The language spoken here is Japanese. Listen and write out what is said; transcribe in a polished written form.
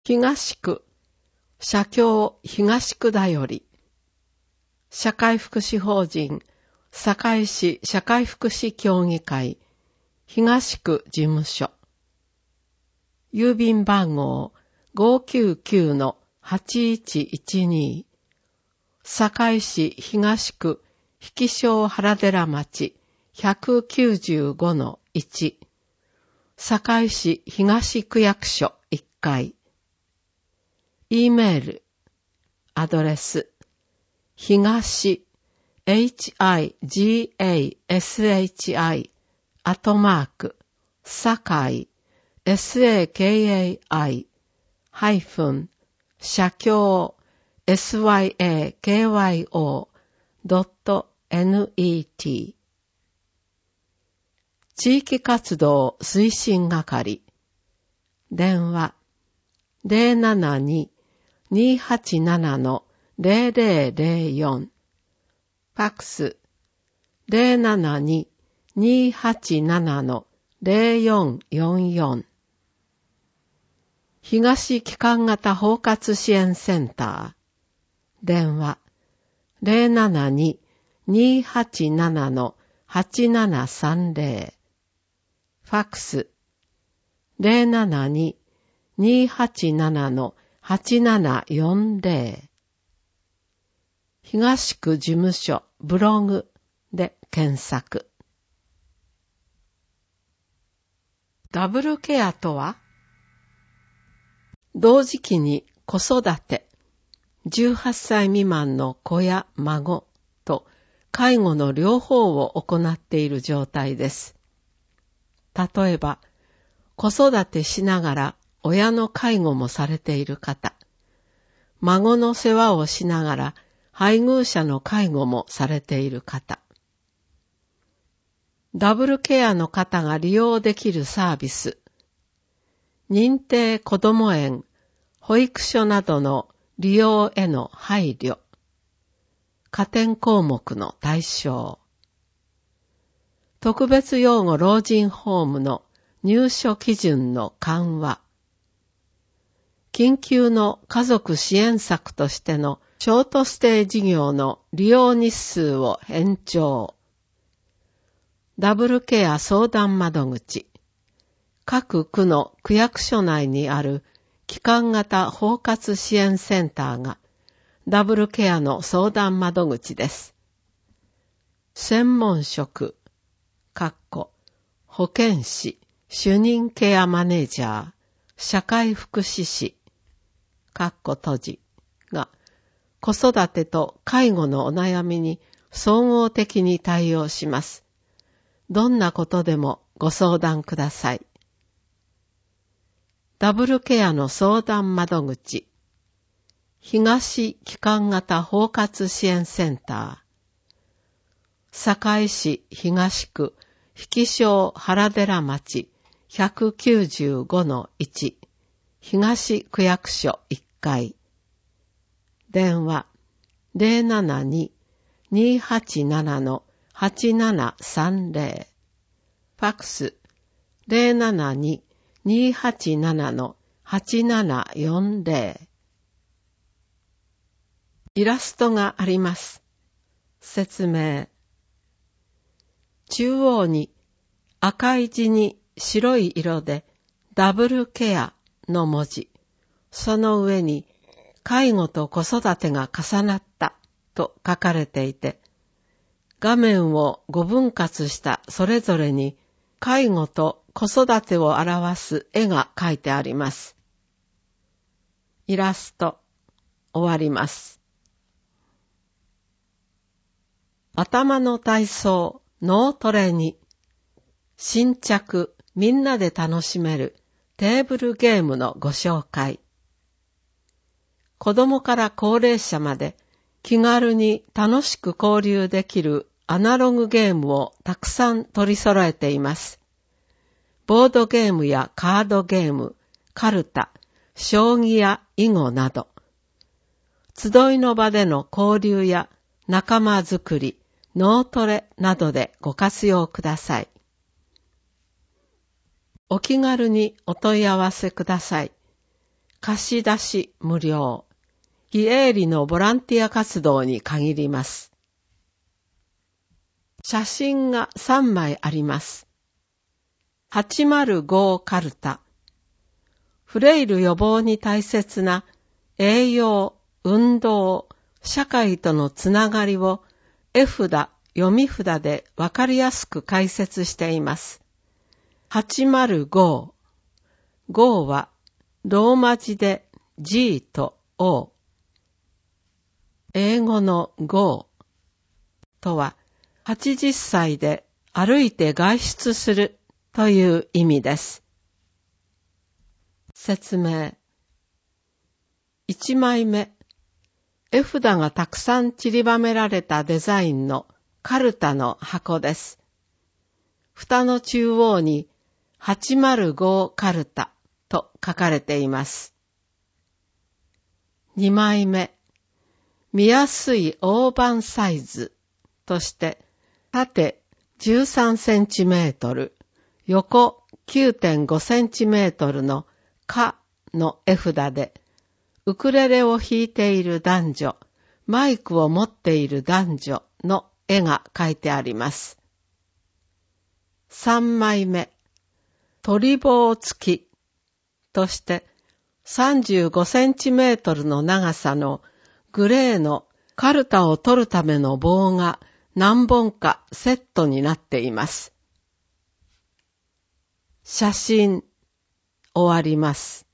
東区、社協東区だより、社会福祉法人、堺市社会福祉協議会、東区事務所、郵便番号 599-8112、堺市東区引庄原寺町 195-1、堺市東区役所1階、E メール、アドレス、東、higashi、堺、sakai、社協、syakyo.net。地域活動推進係。電話、072-287-0004。ファックス、072-287-0444。東帰還型包括支援センター。電話、072-287-8730。ファックス、072-287-8740。東区事務所ブログで検索。ダブルケアとは、同時期に子育て、18歳未満の子や孫と介護の両方を行っている状態です。例えば、子育てしながら親の介護もされている方、孫の世話をしながら配偶者の介護もされている方、ダブルケアの方が利用できるサービス、認定こども園、保育所などの利用への配慮、加点項目の対象、特別養護老人ホームの入所基準の緩和、緊急の家族支援策としてのショートステイ事業の利用日数を延長、ダブルケア相談窓口、各区の区役所内にある帰還型包括支援センターがダブルケアの相談窓口です。専門職、保健師、主任ケアマネージャー、社会福祉士、閉じが子育てと介護のお悩みに総合的に対応します。どんなことでもご相談ください。ダブルケアの相談窓口、東帰還型包括支援センター、堺市東区引庄原寺町 195-1、東区役所1階、電話 072-287-8730、ファックス 072-287-8740。イラストがあります。説明。中央に赤い字に白い色でダブルケアの文字、その上に介護と子育てが重なったと書かれていて、画面を5分割したそれぞれに介護と子育てを表す絵が描いてあります。イラスト、終わります。頭の体操、脳トレに、新着、みんなで楽しめるテーブルゲームのご紹介。子供から高齢者まで気軽に楽しく交流できるアナログゲームをたくさん取り揃えています。ボードゲームやカードゲーム、カルタ、将棋や囲碁など、集いの場での交流や仲間づくり、脳トレなどでご活用ください。お気軽にお問い合わせください。 貸し出し無料、非営利のボランティア活動に限ります。写真が3枚あります。805カルタ。フレイル予防に大切な栄養、運動、社会とのつながりを絵札、読み札でわかりやすく解説しています。805。5はローマ字で G と O。英語の Go とは80歳で歩いて外出するという意味です。説明。1枚目。絵札がたくさん散りばめられたデザインのカルタの箱です。蓋の中央に805カルタと書かれています。2枚目。見やすい大判サイズとして縦13センチメートル、横 9.5 センチメートルのカの絵札でウクレレを弾いている男女、マイクを持っている男女の絵が描いてあります。3枚目。鳥棒付きとして35センチメートルの長さのグレーのカルタを取るための棒が何本かセットになっています。写真終わります。